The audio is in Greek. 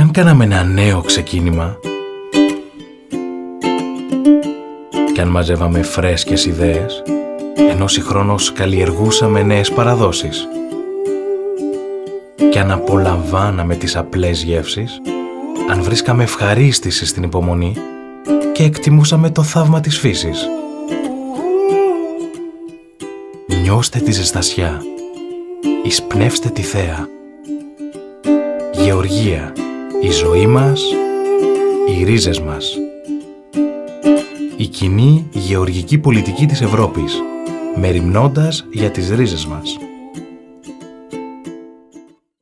αν κάναμε ένα νέο ξεκίνημα και αν μαζεύαμε φρέσκες ιδέες, ενώ συγχρόνως καλλιεργούσαμε νέες παραδόσεις και αν απολαμβάναμε τις απλές γεύσεις, αν βρίσκαμε ευχαρίστηση στην υπομονή και εκτιμούσαμε το θαύμα της φύσης. Νιώστε τη ζεστασιά, εισπνεύστε τη θέα. Γεωργία, η ζωή μας, οι ρίζες μας. Η κοινή γεωργική πολιτική της Ευρώπης, μεριμνώντας για τις ρίζες μας.